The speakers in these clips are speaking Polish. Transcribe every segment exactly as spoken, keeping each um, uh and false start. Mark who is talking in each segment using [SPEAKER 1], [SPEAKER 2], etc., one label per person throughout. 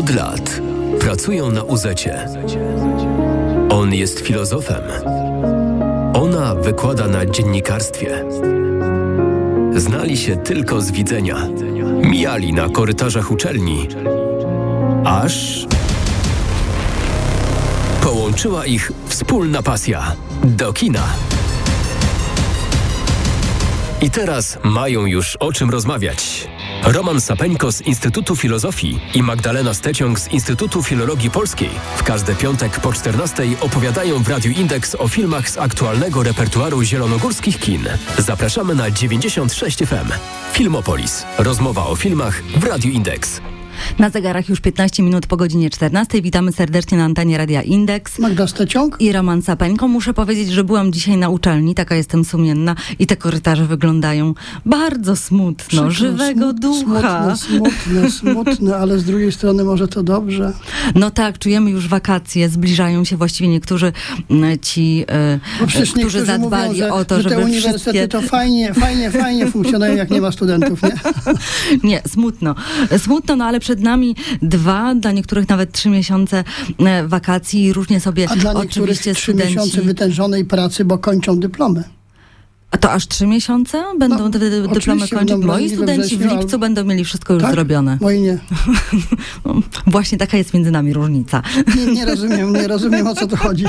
[SPEAKER 1] Od lat pracują na U zecie. On jest filozofem. Ona wykłada na dziennikarstwie. Znali się tylko z widzenia. Mijali na korytarzach uczelni. Aż połączyła ich wspólna pasja do kina. I teraz mają już o czym rozmawiać. Roman Sapeńko z Instytutu Filozofii i Magdalena Steciąg z Instytutu Filologii Polskiej w każdy piątek po czternastej opowiadają w Radiu Indeks o filmach z aktualnego repertuaru zielonogórskich kin. Zapraszamy na dziewięćdziesiąt sześć F M. Filmopolis. Rozmowa o filmach w Radiu Indeks.
[SPEAKER 2] Na zegarach już piętnaście minut po godzinie czternastej. Witamy serdecznie na antenie Radia Indeks.
[SPEAKER 3] Magda Steciąg
[SPEAKER 2] i Roman Sapeńko. Muszę powiedzieć, że byłam dzisiaj na uczelni, taka jestem sumienna i te korytarze wyglądają bardzo smutno, Przykro, żywego smut, ducha.
[SPEAKER 3] Smutne, smutne, smutne, ale z drugiej strony może to dobrze.
[SPEAKER 2] No tak, czujemy już wakacje, zbliżają się właściwie niektórzy ci,
[SPEAKER 3] Bo
[SPEAKER 2] którzy zadbali
[SPEAKER 3] mówią, że,
[SPEAKER 2] o to,
[SPEAKER 3] że
[SPEAKER 2] żeby
[SPEAKER 3] te uniwersytety
[SPEAKER 2] wszystkie...
[SPEAKER 3] to fajnie, fajnie, fajnie funkcjonują, jak nie ma studentów, nie?
[SPEAKER 2] Nie, smutno. Smutno, no ale przed nami dwa, dla niektórych nawet trzy miesiące wakacji i różnie sobie
[SPEAKER 3] A dla
[SPEAKER 2] oczywiście
[SPEAKER 3] niektórych trzy
[SPEAKER 2] studenci...
[SPEAKER 3] miesiące wytężonej pracy, bo kończą dyplomy.
[SPEAKER 2] A to aż trzy miesiące będą
[SPEAKER 3] no,
[SPEAKER 2] te dyplomy kończyć? Moi studenci w lipcu albo... będą mieli wszystko już
[SPEAKER 3] tak?
[SPEAKER 2] zrobione.
[SPEAKER 3] Moi nie.
[SPEAKER 2] No, właśnie taka jest między nami różnica.
[SPEAKER 3] Nie, nie rozumiem, nie rozumiem, o co tu chodzi.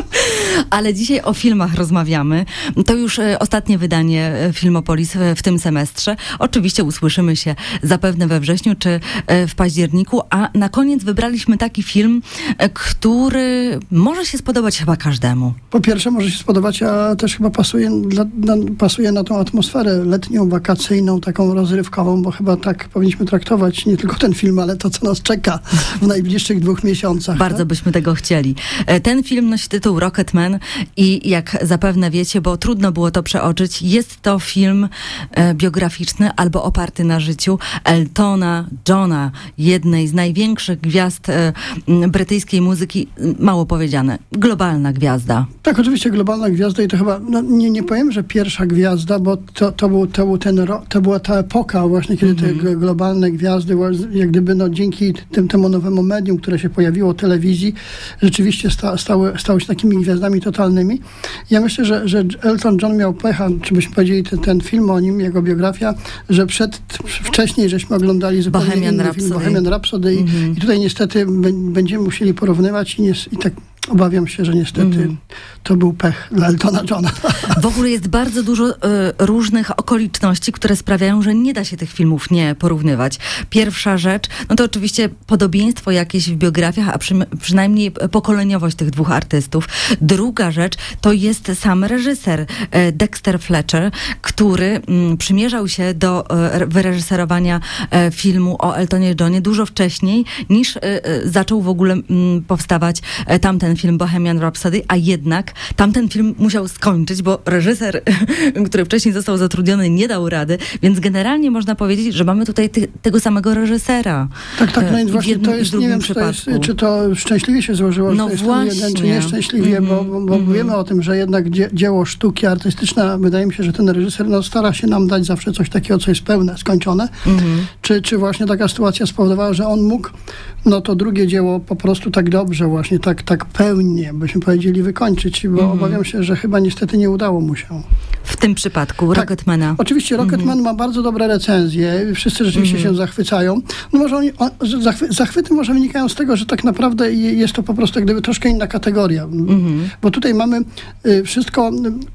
[SPEAKER 2] Ale dzisiaj o filmach rozmawiamy. To już e, ostatnie wydanie Filmopolis w, w tym semestrze. Oczywiście usłyszymy się zapewne we wrześniu czy e, w październiku, a na koniec wybraliśmy taki film, e, który może się spodobać chyba każdemu.
[SPEAKER 3] Po pierwsze może się spodobać, a też chyba pasuje, dla, na, pasuje na tą atmosferę letnią, wakacyjną, taką rozrywkową, bo chyba tak powinniśmy traktować nie tylko ten film, ale to, co nas czeka w najbliższych dwóch miesiącach.
[SPEAKER 2] Bardzo tak? byśmy tego chcieli. E, ten film nosi tytuł Rocketman i jak zapewne wiecie, bo trudno było to przeoczyć, jest to film e, biograficzny albo oparty na życiu Eltona Johna, jednej z największych gwiazd e, brytyjskiej muzyki, mało powiedziane, globalna gwiazda.
[SPEAKER 3] Tak, oczywiście globalna gwiazda i to chyba, no, nie, nie powiem, że pierwsza gwiazda, bo to, to, był, to, był ten ro, to była ta epoka właśnie, kiedy mm-hmm. te globalne gwiazdy, jak gdyby no, dzięki tym, temu nowemu medium, które się pojawiło, telewizji, rzeczywiście sta, stały, stały się takimi gwiazdami totalnymi. Ja myślę, że, że Elton John miał pecha, czy byśmy powiedzieli ten, ten film o nim, jego biografia, że przed, wcześniej żeśmy oglądali zupełnie
[SPEAKER 2] Bohemian
[SPEAKER 3] inny
[SPEAKER 2] Rhapsody.
[SPEAKER 3] film, Bohemian Rhapsody mm-hmm. i, i tutaj niestety b- będziemy musieli porównywać i, nie, i tak obawiam się, że niestety mm. to był pech dla Eltona Johna.
[SPEAKER 2] W ogóle jest bardzo dużo y, różnych okoliczności, które sprawiają, że nie da się tych filmów nie porównywać. Pierwsza rzecz, no to oczywiście podobieństwo jakieś w biografiach, a przy, przynajmniej pokoleniowość tych dwóch artystów. Druga rzecz to jest sam reżyser y, Dexter Fletcher, który y, przymierzał się do y, wyreżyserowania y, filmu o Eltonie Johnie dużo wcześniej, niż y, y, zaczął w ogóle y, powstawać y, tamten film Bohemian Rhapsody, a jednak tamten film musiał skończyć, bo reżyser, który wcześniej został zatrudniony, nie dał rady, więc generalnie można powiedzieć, że mamy tutaj ty, tego samego reżysera.
[SPEAKER 3] Tak, tak, no i właśnie
[SPEAKER 2] jednym,
[SPEAKER 3] to jest, nie wiem, czy to, jest, czy to szczęśliwie się złożyło,
[SPEAKER 2] no
[SPEAKER 3] że to
[SPEAKER 2] właśnie.
[SPEAKER 3] jest jeden, czy nieszczęśliwie, mm-hmm. bo, bo, bo mm-hmm. wiemy o tym, że jednak dzie, dzieło sztuki artystyczne, wydaje mi się, że ten reżyser no, stara się nam dać zawsze coś takiego, co jest pełne, skończone. Mm-hmm. Czy, czy właśnie taka sytuacja spowodowała, że on mógł no to drugie dzieło po prostu tak dobrze właśnie, tak, tak pełnie, byśmy powiedzieli, wykończyć, bo mm. obawiam się, że chyba niestety nie udało mu się.
[SPEAKER 2] W tym przypadku tak, Rocketmana.
[SPEAKER 3] Oczywiście Rocketman mm. ma bardzo dobre recenzje, wszyscy rzeczywiście mm. się zachwycają. No może oni, on, zachwy, zachwyty może wynikają z tego, że tak naprawdę jest to po prostu jak gdyby troszkę inna kategoria, mm. bo tutaj mamy y, wszystko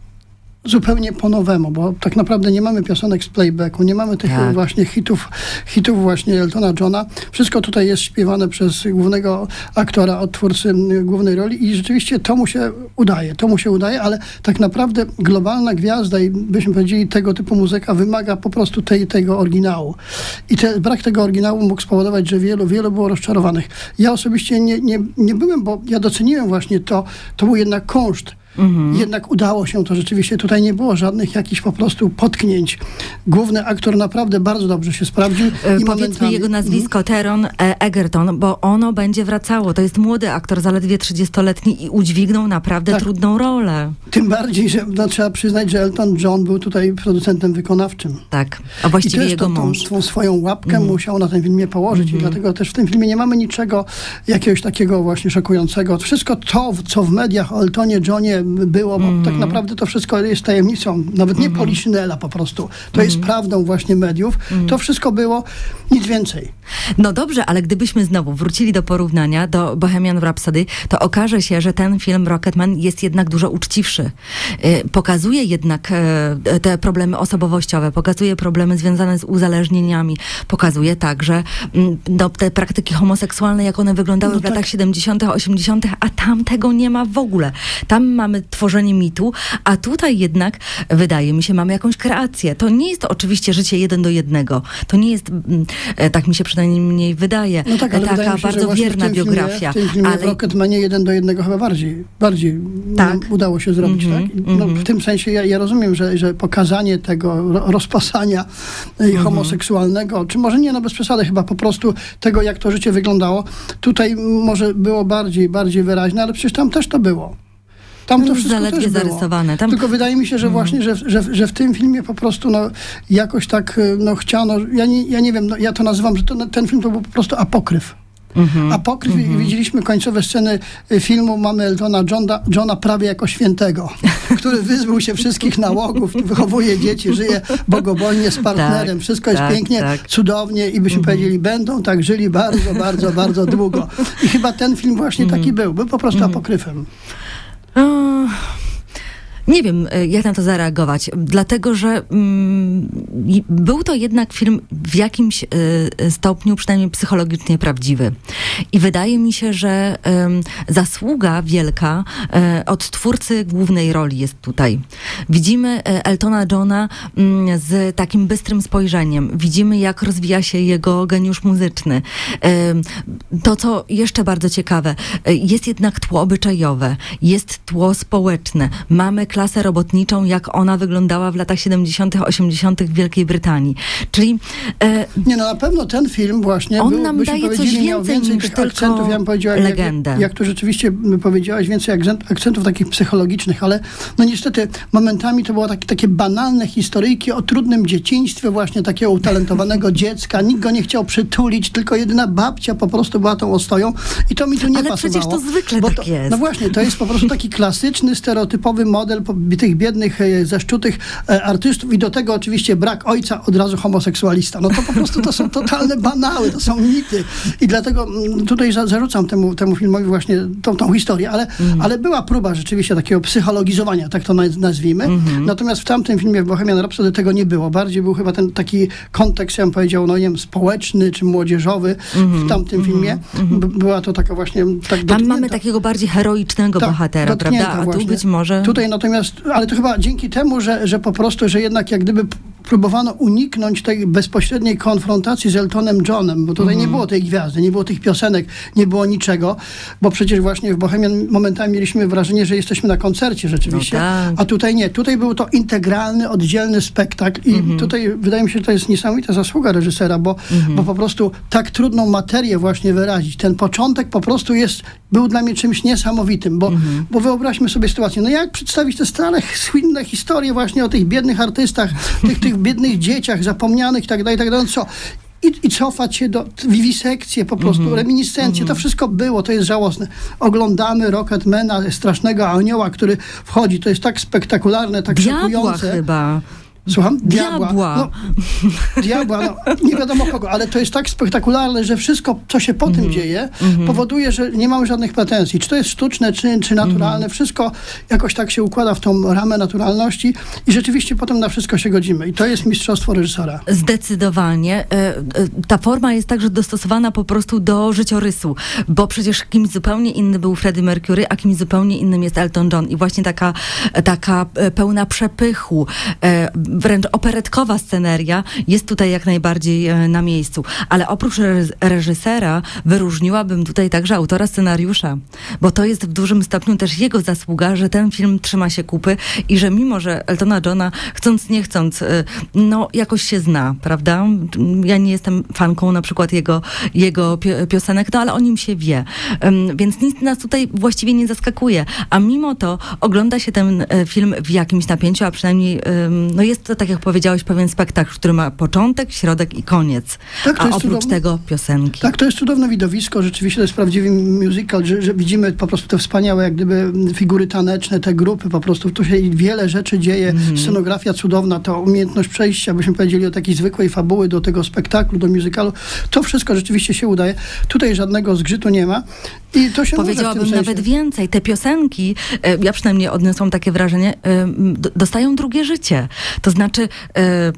[SPEAKER 3] zupełnie po nowemu, bo tak naprawdę nie mamy piosenek z playbacku, nie mamy tych tak. właśnie hitów, hitów właśnie Eltona Johna. Wszystko tutaj jest śpiewane przez głównego aktora, odtwórcy głównej roli i rzeczywiście to mu się udaje, to mu się udaje, ale tak naprawdę globalna gwiazda i byśmy powiedzieli tego typu muzyka wymaga po prostu tej, tego oryginału. I te, brak tego oryginału mógł spowodować, że wielu, wielu było rozczarowanych. Ja osobiście nie, nie, nie byłem, bo ja doceniłem właśnie to, to był jednak kunszt Mhm. Jednak udało się to rzeczywiście. Tutaj nie było żadnych jakichś po prostu potknięć. Główny aktor naprawdę bardzo dobrze się sprawdził. I
[SPEAKER 2] Powiedzmy
[SPEAKER 3] momentami...
[SPEAKER 2] jego nazwisko, Taron Egerton, bo ono będzie wracało. To jest młody aktor, zaledwie trzydziestoletni i udźwignął naprawdę tak. trudną rolę.
[SPEAKER 3] Tym bardziej, że no, trzeba przyznać, że Elton John był tutaj producentem wykonawczym.
[SPEAKER 2] Tak, a właściwie
[SPEAKER 3] I też
[SPEAKER 2] jego
[SPEAKER 3] to, tą,
[SPEAKER 2] mąż.
[SPEAKER 3] tą swoją łapkę mm. musiał na tym filmie położyć mm. i dlatego też w tym filmie nie mamy niczego jakiegoś takiego właśnie szokującego. Wszystko to, co w mediach o Eltonie Johnie było, bo mm. tak naprawdę to wszystko jest tajemnicą, nawet nie mm. Poliszynela po prostu. To mm. jest prawdą właśnie mediów. Mm. To wszystko było, nic więcej.
[SPEAKER 2] No dobrze, ale gdybyśmy znowu wrócili do porównania do Bohemian Rhapsody, to okaże się, że ten film Rocketman jest jednak dużo uczciwszy. Pokazuje jednak te problemy osobowościowe, pokazuje problemy związane z uzależnieniami, pokazuje także no, te praktyki homoseksualne, jak one wyglądały no w tak. latach siedemdziesiątych, osiemdziesiątych, a tam tego nie ma w ogóle. Tam mamy tworzenie mitu, a tutaj jednak, wydaje mi się, mamy jakąś kreację. To nie jest to oczywiście życie jeden do jednego. To nie jest, tak mi się przynajmniej wydaje,
[SPEAKER 3] no tak, ale
[SPEAKER 2] taka
[SPEAKER 3] mi się,
[SPEAKER 2] bardzo wierna
[SPEAKER 3] filmie,
[SPEAKER 2] biografia.
[SPEAKER 3] W tym filmie
[SPEAKER 2] ale...
[SPEAKER 3] w Rocketmanie jeden do jednego chyba bardziej, bardziej tak. udało się zrobić. Mm-hmm, tak? No, mm-hmm. W tym sensie ja, ja rozumiem, że, że pokazanie tego rozpasania mm-hmm. homoseksualnego, czy może nie, no bez przesady, chyba po prostu tego, jak to życie wyglądało, tutaj może było bardziej, bardziej wyraźne, ale przecież tam też to było. Tam to wszystko
[SPEAKER 2] zaledwie
[SPEAKER 3] też
[SPEAKER 2] zarysowane. Tam...
[SPEAKER 3] Tylko wydaje mi się, że właśnie, że, że, że w tym filmie po prostu no, jakoś tak no, chciano, ja nie, ja nie wiem, no, ja to nazywam, że to, ten film to był po prostu apokryf. Mm-hmm. Apokryf mm-hmm. i widzieliśmy końcowe sceny filmu, mamy Eltona Johna, Johna prawie jako świętego, który wyzbył się wszystkich nałogów, wychowuje dzieci, żyje bogobojnie z partnerem, tak, wszystko jest tak, pięknie, tak. cudownie i byśmy mm-hmm. powiedzieli, będą tak żyli bardzo, bardzo, bardzo długo. I chyba ten film właśnie mm-hmm. taki był, był po prostu mm-hmm. apokryfem.
[SPEAKER 2] Oh. Nie wiem, jak na to zareagować, dlatego, że mm, był to jednak film w jakimś y, stopniu przynajmniej psychologicznie prawdziwy. I wydaje mi się, że y, zasługa wielka y, od twórcy głównej roli jest tutaj. Widzimy Eltona Johna y, z takim bystrym spojrzeniem. Widzimy, jak rozwija się jego geniusz muzyczny. Y, to, co jeszcze bardzo ciekawe, y, jest jednak tło obyczajowe, jest tło społeczne. Mamy klasę robotniczą, jak ona wyglądała w latach siedemdziesiątych, osiemdziesiątych w Wielkiej Brytanii. Czyli... E,
[SPEAKER 3] nie, no na pewno ten film właśnie
[SPEAKER 2] on
[SPEAKER 3] był,
[SPEAKER 2] nam daje coś
[SPEAKER 3] miał więcej tych akcentów. Ja bym powiedziała,
[SPEAKER 2] legendę.
[SPEAKER 3] Jak, jak tu rzeczywiście powiedziałaś, więcej akcent, akcentów takich psychologicznych, ale no niestety momentami to było takie, takie banalne historyjki o trudnym dzieciństwie właśnie takiego utalentowanego dziecka. Nikt go nie chciał przytulić, tylko jedyna babcia po prostu była tą ostoją i to mi tu nie
[SPEAKER 2] ale
[SPEAKER 3] pasowało.
[SPEAKER 2] Ale przecież to zwykle
[SPEAKER 3] tak
[SPEAKER 2] to, jest.
[SPEAKER 3] No właśnie, to jest po prostu taki klasyczny, stereotypowy model tych biednych, zaszczutych artystów i do tego oczywiście brak ojca, od razu homoseksualista. No to po prostu to są totalne banały, to są mity. I dlatego tutaj zarzucam temu, temu filmowi właśnie tą, tą historię, ale, mm. ale była próba rzeczywiście takiego psychologizowania, tak to nazwijmy. Mm-hmm. Natomiast w tamtym filmie, w Bohemian Rhapsody, tego nie było. Bardziej był chyba ten taki kontekst, ja bym powiedział, no nie wiem, społeczny czy młodzieżowy mm-hmm. w tamtym mm-hmm. filmie. Mm-hmm. Była to taka właśnie... Tak
[SPEAKER 2] Tam
[SPEAKER 3] dotknięta.
[SPEAKER 2] mamy takiego bardziej heroicznego tak, bohatera, prawda? A
[SPEAKER 3] właśnie.
[SPEAKER 2] tu być może...
[SPEAKER 3] Tutaj natomiast, ale to chyba dzięki temu, że, że po prostu, że jednak jak gdyby próbowano uniknąć tej bezpośredniej konfrontacji z Eltonem Johnem, bo tutaj mm. nie było tej gwiazdy, nie było tych piosenek, nie było niczego, bo przecież właśnie w Bohemian momentami mieliśmy wrażenie, że jesteśmy na koncercie rzeczywiście, no tak. a tutaj nie. Tutaj był to integralny, oddzielny spektakl i mm. tutaj wydaje mi się, że to jest niesamowita zasługa reżysera, bo, mm. bo po prostu tak trudną materię właśnie wyrazić. Ten początek po prostu jest, był dla mnie czymś niesamowitym, bo, mm. bo wyobraźmy sobie sytuację, no jak przedstawić te stare, słynne historie właśnie o tych biednych artystach, tych, tych biednych dzieciach zapomnianych i tak dalej, tak dalej, co? I, I cofać się do wiwisekcje, po prostu mm-hmm. reminiscencje, mm-hmm. to wszystko było, to jest żałosne. Oglądamy Rocketmana, strasznego anioła, który wchodzi, to jest tak spektakularne, tak
[SPEAKER 2] Diabła
[SPEAKER 3] szokujące.
[SPEAKER 2] chyba.
[SPEAKER 3] Słucham?
[SPEAKER 2] Diabła.
[SPEAKER 3] Diabła. No, diabła, no, nie wiadomo kogo, ale to jest tak spektakularne, że wszystko, co się po mm-hmm. tym dzieje, mm-hmm. powoduje, że nie mamy żadnych pretensji. Czy to jest sztuczne, czy, czy naturalne, mm-hmm. wszystko jakoś tak się układa w tą ramę naturalności i rzeczywiście potem na wszystko się godzimy. I to jest mistrzostwo reżysera.
[SPEAKER 2] Zdecydowanie. Ta forma jest także dostosowana po prostu do życiorysu, bo przecież kimś zupełnie inny był Freddie Mercury, a kimś zupełnie innym jest Elton John. I właśnie taka, taka pełna przepychu, wręcz operetkowa sceneria jest tutaj jak najbardziej e, na miejscu. Ale oprócz re- reżysera wyróżniłabym tutaj także autora scenariusza, bo to jest w dużym stopniu też jego zasługa, że ten film trzyma się kupy i że mimo, że Eltona Johna chcąc nie chcąc, e, no jakoś się zna, prawda? Ja nie jestem fanką na przykład jego, jego pi- piosenek, no ale o nim się wie. Um, więc nic nas tutaj właściwie nie zaskakuje. A mimo to ogląda się ten e, film w jakimś napięciu, a przynajmniej um, no jest to, tak jak powiedziałeś, pewien spektakl, który ma początek, środek i koniec.
[SPEAKER 3] Tak, to
[SPEAKER 2] a
[SPEAKER 3] jest
[SPEAKER 2] oprócz
[SPEAKER 3] cudowne.
[SPEAKER 2] tego piosenki.
[SPEAKER 3] Tak, to jest cudowne widowisko, rzeczywiście to jest prawdziwy musical, że, że widzimy po prostu te wspaniałe jak gdyby figury taneczne, te grupy, po prostu tu się wiele rzeczy dzieje, mm. scenografia cudowna, to umiejętność przejścia, byśmy powiedzieli o takiej zwykłej fabuły do tego spektaklu, do musicalu, to wszystko rzeczywiście się udaje. Tutaj żadnego zgrzytu nie ma i to się
[SPEAKER 2] Powiedziałabym
[SPEAKER 3] może w tym
[SPEAKER 2] nawet
[SPEAKER 3] sensie.
[SPEAKER 2] więcej. Te piosenki, e, ja przynajmniej odniosłam takie wrażenie, e, d- dostają drugie życie. To znaczy... E,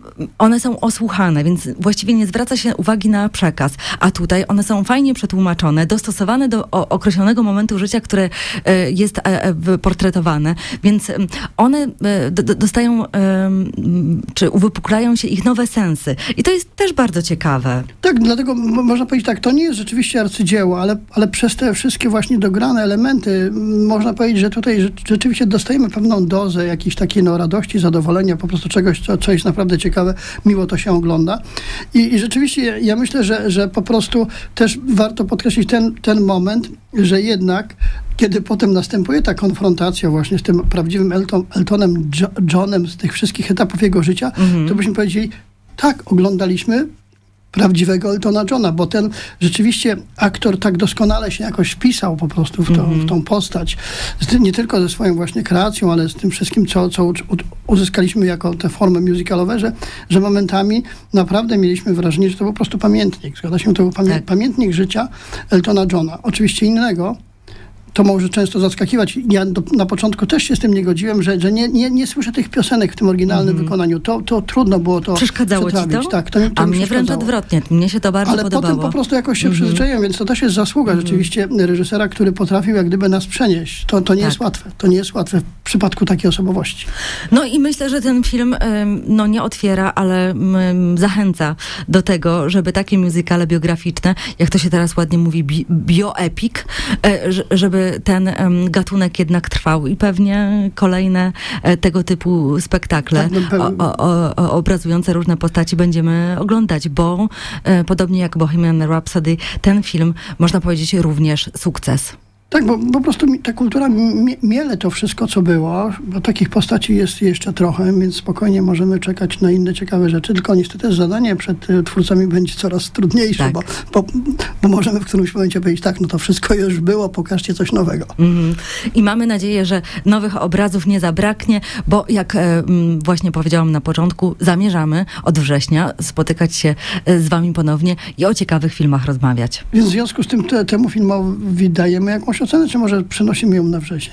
[SPEAKER 2] one są osłuchane, więc właściwie nie zwraca się uwagi na przekaz. A tutaj one są fajnie przetłumaczone, dostosowane do o, określonego momentu życia, które e, jest e, e, portretowane. Więc em, one e, d, dostają, e, czy uwypuklają się ich nowe sensy. I to jest też bardzo ciekawe.
[SPEAKER 3] Tak, dlatego mo- można powiedzieć tak, to nie jest rzeczywiście arcydzieło, ale, ale przez te wszystkie właśnie dograne elementy m, można powiedzieć, że tutaj rze- rzeczywiście dostajemy pewną dozę jakiejś takiej no, radości, zadowolenia, po prostu czegoś, co, co jest naprawdę ciekawe, miło to się ogląda. I, i rzeczywiście ja, ja myślę, że, że po prostu też warto podkreślić ten, ten moment, że jednak kiedy potem następuje ta konfrontacja właśnie z tym prawdziwym Elton, Eltonem Jo- Johnem z tych wszystkich etapów jego życia,
[SPEAKER 2] Mhm.
[SPEAKER 3] to byśmy powiedzieli, tak, oglądaliśmy prawdziwego Eltona Johna, bo ten rzeczywiście aktor tak doskonale się jakoś wpisał po prostu w, to,
[SPEAKER 2] Mhm.
[SPEAKER 3] w tą postać. Z tym, nie tylko ze swoją właśnie kreacją, ale z tym wszystkim, co, co u, uzyskaliśmy jako te formy musicalowe, że, że momentami naprawdę mieliśmy wrażenie, że to był po prostu pamiętnik. Zgadza się, to był pamię-
[SPEAKER 2] Tak.
[SPEAKER 3] pamiętnik życia Eltona Johna. Oczywiście innego. To może często zaskakiwać. Ja do, na początku też się z tym nie godziłem, że, że nie, nie, nie słyszę tych piosenek w tym oryginalnym
[SPEAKER 2] Mhm.
[SPEAKER 3] wykonaniu. To, to trudno było to
[SPEAKER 2] Przeszkadzało ci
[SPEAKER 3] przetrawić.
[SPEAKER 2] to?
[SPEAKER 3] Tak, to, mi- to
[SPEAKER 2] A
[SPEAKER 3] mi
[SPEAKER 2] mnie wręcz
[SPEAKER 3] przeszkadzało.
[SPEAKER 2] odwrotnie. Mnie się to bardzo
[SPEAKER 3] Ale
[SPEAKER 2] podobało.
[SPEAKER 3] potem po prostu jakoś się
[SPEAKER 2] Mhm.
[SPEAKER 3] przyzwyczaiłem, więc to też jest zasługa rzeczywiście reżysera, który potrafił jak gdyby nas przenieść. To, to nie
[SPEAKER 2] Tak.
[SPEAKER 3] jest łatwe. To nie jest łatwe w przypadku takiej osobowości.
[SPEAKER 2] No i myślę, że ten film em, no nie otwiera, ale em, zachęca do tego, żeby takie muzykale biograficzne, jak to się teraz ładnie mówi, bi- bioepic, e, ż- żeby ten em, gatunek jednak trwał i pewnie kolejne e, tego typu spektakle
[SPEAKER 3] Tak, no peł-
[SPEAKER 2] o, o, o, obrazujące różne postaci będziemy oglądać, bo e, podobnie jak Bohemian Rhapsody, ten film, można powiedzieć, również sukces.
[SPEAKER 3] Tak, bo po prostu mi- ta kultura mie- miele to wszystko, co było, bo takich postaci jest jeszcze trochę, więc spokojnie możemy czekać na inne ciekawe rzeczy, tylko niestety zadanie przed y, twórcami będzie coraz trudniejsze,
[SPEAKER 2] Tak.
[SPEAKER 3] bo, bo, bo możemy w którymś momencie powiedzieć, tak, no to wszystko już było, pokażcie coś nowego.
[SPEAKER 2] Mhm. I mamy nadzieję, że nowych obrazów nie zabraknie, bo jak e, m, właśnie powiedziałam na początku, zamierzamy od września spotykać się e, z wami ponownie i o ciekawych filmach rozmawiać.
[SPEAKER 3] Więc w związku z tym te, temu filmowi dajemy jakąś ocenę, czy może przenosimy ją na wrzesień?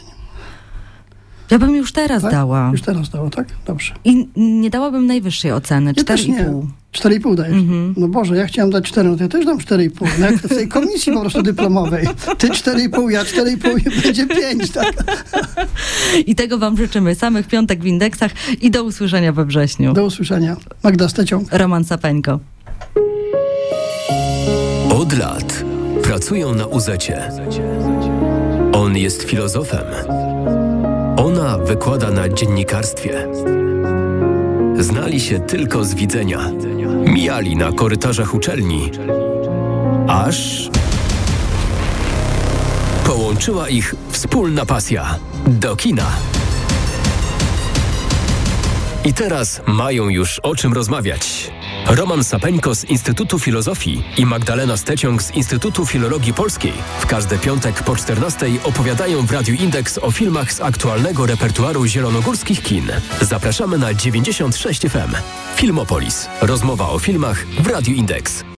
[SPEAKER 2] Ja bym już teraz
[SPEAKER 3] Tak?
[SPEAKER 2] dała.
[SPEAKER 3] Już teraz dało, tak? Dobrze.
[SPEAKER 2] I nie dałabym najwyższej oceny,
[SPEAKER 3] Ja
[SPEAKER 2] cztery
[SPEAKER 3] też
[SPEAKER 2] i
[SPEAKER 3] nie.
[SPEAKER 2] pół.
[SPEAKER 3] cztery i pół dajesz.
[SPEAKER 2] Mhm.
[SPEAKER 3] No Boże, ja chciałem dać cztery, no to ja też dam cztery i pół. No jak w tej komisji po prostu dyplomowej. Ty cztery i pół, ja cztery i pół i będzie pięć, tak?
[SPEAKER 2] I tego wam życzymy. Samych piątek w indeksach i do usłyszenia we wrześniu.
[SPEAKER 3] Do usłyszenia. Magda Steciąg.
[SPEAKER 2] Roman Sapeńko.
[SPEAKER 1] Od lat pracują na U zecie. On jest filozofem. Ona wykłada na dziennikarstwie. Znali się tylko z widzenia. Mijali na korytarzach uczelni. Aż połączyła ich wspólna pasja do kina. I teraz mają już o czym rozmawiać. Roman Sapeńko z Instytutu Filozofii i Magdalena Steciąg z Instytutu Filologii Polskiej w każdy piątek po czternastej opowiadają w Radiu Indeks o filmach z aktualnego repertuaru zielonogórskich kin. Zapraszamy na dziewięćdziesiąt sześć F M. Filmopolis. Rozmowa o filmach w Radiu Indeks.